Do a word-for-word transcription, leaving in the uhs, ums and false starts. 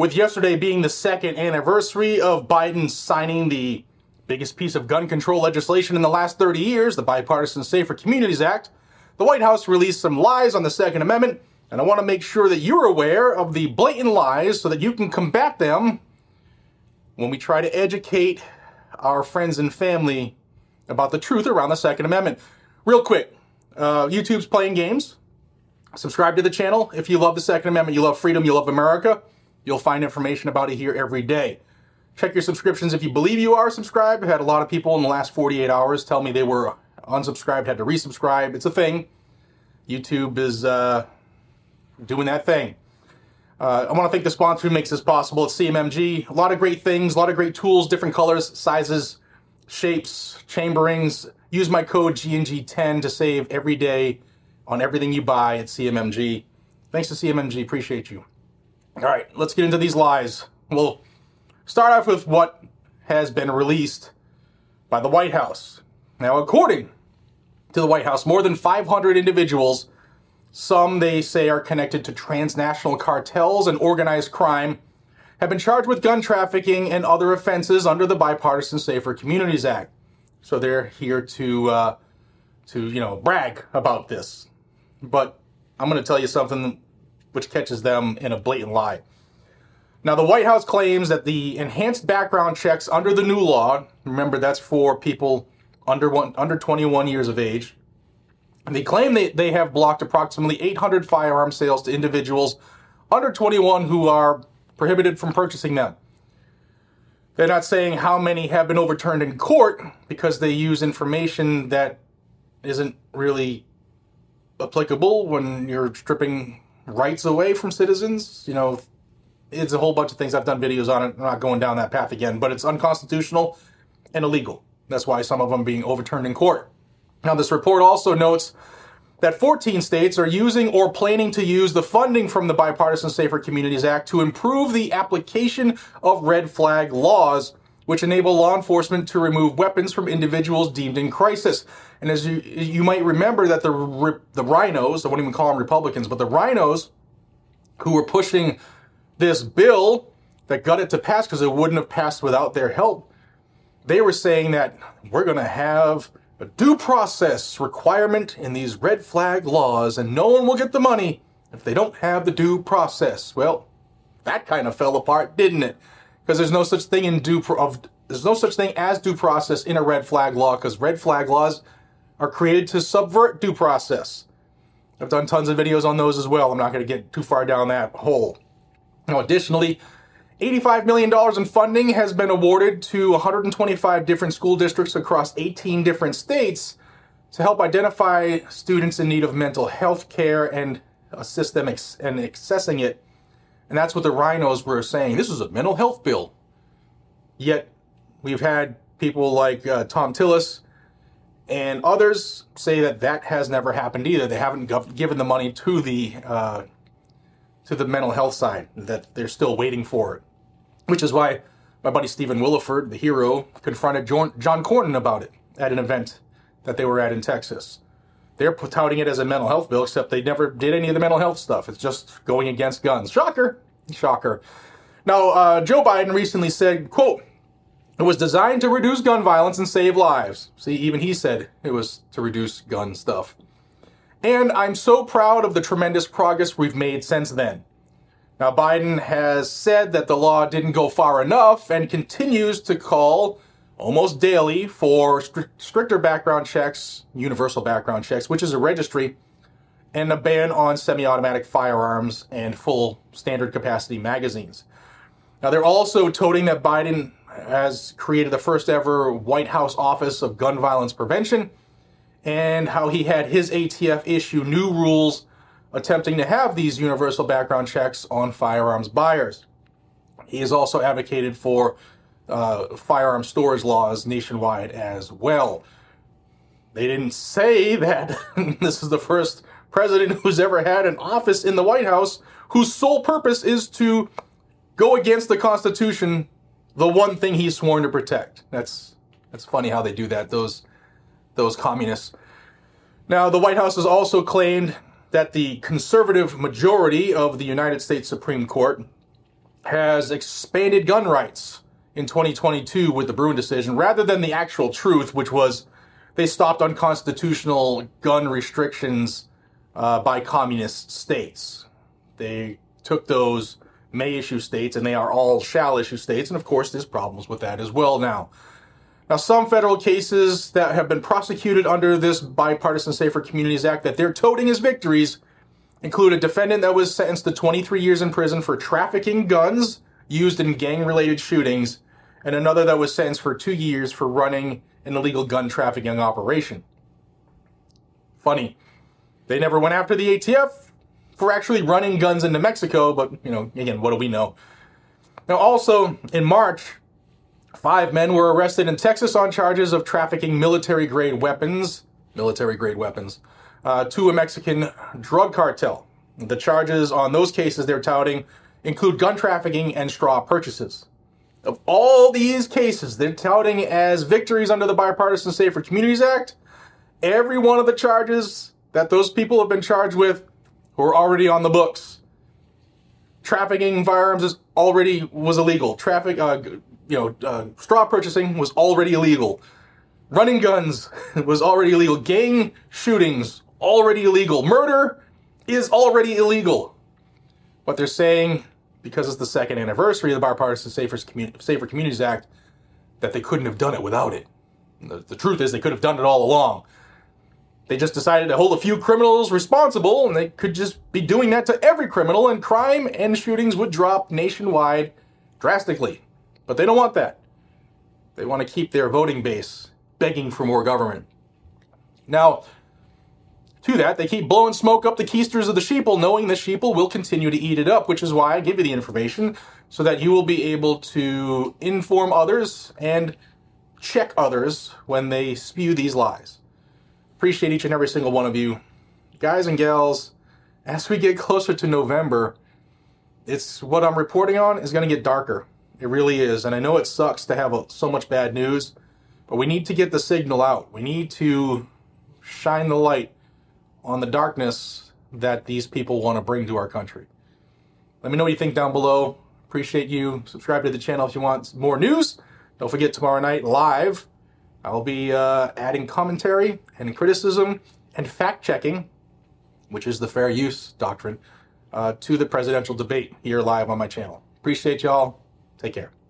With yesterday being the second anniversary of Biden signing the biggest piece of gun control legislation in the last thirty years, the Bipartisan Safer Communities Act, the White House released some lies on the Second Amendment, and I want to make sure that you're aware of the blatant lies so that you can combat them when we try to educate our friends and family about the truth around the Second Amendment. Real quick, uh, YouTube's playing games. Subscribe to the channel. If you love the Second Amendment, you love freedom, you love America, you'll find information about it here every day. Check your subscriptions if you believe you are subscribed. I've had a lot of people in the last forty-eight hours tell me they were unsubscribed, had to resubscribe. It's a thing. YouTube is uh, doing that thing. Uh, I want to thank the sponsor who makes this possible. It's C M M G. A lot of great things, a lot of great tools, different colors, sizes, shapes, chamberings. Use my code G N G ten to save every day on everything you buy at C M M G. Thanks to C M M G. Appreciate you. All right, let's get into these lies. We'll start off with what has been released by the White House. Now, according to the White House, more than five hundred individuals, some they say are connected to transnational cartels and organized crime, have been charged with gun trafficking and other offenses under the Bipartisan Safer Communities Act. So they're here to, uh, to you know, brag about this. But I'm going to tell you something which catches them in a blatant lie. Now, the White House claims that the enhanced background checks under the new law, remember that's for people under one, under twenty-one years of age, and they claim they, they have blocked approximately eight hundred firearm sales to individuals under twenty-one who are prohibited from purchasing them. They're not saying how many have been overturned in court because they use information that isn't really applicable when you're stripping rights away from citizens. You know, it's a whole bunch of things. I've done videos on it. I'm not going down that path again, but it's unconstitutional and illegal. That's why some of them are being overturned in court. Now, this report also notes that fourteen states are using or planning to use the funding from the Bipartisan Safer Communities Act to improve the application of red flag laws, which enable law enforcement to remove weapons from individuals deemed in crisis. And as you you might remember that the the rhinos, I won't even call them Republicans, but the rhinos who were pushing this bill that got it to pass because it wouldn't have passed without their help, they were saying that we're going to have a due process requirement in these red flag laws, and no one will get the money if they don't have the due process. Well, that kind of fell apart, didn't it? Because there's no such thing in due pro- of there's no such thing as due process in a red flag law, because red flag laws are created to subvert due process. I've done tons of videos on those as well. I'm not going to get too far down that hole. Now, additionally, eighty-five million dollars in funding has been awarded to one hundred twenty-five different school districts across eighteen different states to help identify students in need of mental health care and assist them ex- in accessing it. And that's what the rhinos were saying. This is a mental health bill. Yet, we've had people like uh, Tom Tillis and others say that that has never happened either. They haven't gov- given the money to the uh, to the mental health side, that they're still waiting for it. Which is why my buddy Stephen Williford, the hero, confronted John, John Cornyn about it at an event that they were at in Texas. They're touting it as a mental health bill, except they never did any of the mental health stuff. It's just going against guns. Shocker. Shocker. Now, uh, Joe Biden recently said, quote, "It was designed to reduce gun violence and save lives." See, even he said it was to reduce gun stuff. "And I'm so proud of the tremendous progress we've made since then." Now, Biden has said that the law didn't go far enough and continues to call almost daily for stri- stricter background checks, universal background checks, which is a registry, and a ban on semi-automatic firearms and full standard capacity magazines. Now, they're also toting that Biden has created the first ever White House Office of Gun Violence Prevention, and how he had his A T F issue new rules attempting to have these universal background checks on firearms buyers. He has also advocated for uh, firearm storage laws nationwide as well. They didn't say that this is the first president who's ever had an office in the White House whose sole purpose is to go against the Constitution, the one thing he's sworn to protect. That's that's funny how they do that, those those communists. Now, the White House has also claimed that the conservative majority of the United States Supreme Court has expanded gun rights in twenty twenty-two with the Bruen decision, rather than the actual truth, which was they stopped unconstitutional gun restrictions uh, by communist states. They took those may issue states, and they are all shall issue states, and of course there's problems with that as well now. Now, some federal cases that have been prosecuted under this Bipartisan Safer Communities Act that they're touting as victories include a defendant that was sentenced to twenty-three years in prison for trafficking guns used in gang-related shootings, and another that was sentenced for two years for running an illegal gun trafficking operation. Funny, they never went after the A T F for actually running guns into Mexico, but, you know, again, what do we know? Now, also, in March, five men were arrested in Texas on charges of trafficking military-grade weapons, military-grade weapons, uh, to a Mexican drug cartel. The charges on those cases they're touting include gun trafficking and straw purchases. Of all these cases they're touting as victories under the Bipartisan Safer Communities Act, every one of the charges that those people have been charged with were already on the books. Trafficking firearms is already was illegal. Traffic, uh, you know, uh, straw purchasing was already illegal. Running guns was already illegal. Gang shootings, already illegal. Murder is already illegal. But they're saying, because it's the second anniversary of the Bipartisan Safer, Commun- Safer Communities Act, that they couldn't have done it without it. The, the truth is they could have done it all along. They just decided to hold a few criminals responsible, and they could just be doing that to every criminal, and crime and shootings would drop nationwide drastically. But they don't want that. They want to keep their voting base begging for more government. Now, to that, they keep blowing smoke up the keisters of the sheeple, knowing the sheeple will continue to eat it up, which is why I give you the information, so that you will be able to inform others and check others when they spew these lies. Appreciate each and every single one of you. Guys and gals, as we get closer to November, it's what I'm reporting on is going to get darker. It really is. And I know it sucks to have a, so much bad news, but we need to get the signal out. We need to shine the light on the darkness that these people want to bring to our country. Let me know what you think down below. Appreciate you. Subscribe to the channel if you want more news. Don't forget, tomorrow night live, I'll be uh, adding commentary and criticism and fact-checking, which is the fair use doctrine, uh, to the presidential debate here live on my channel. Appreciate y'all. Take care.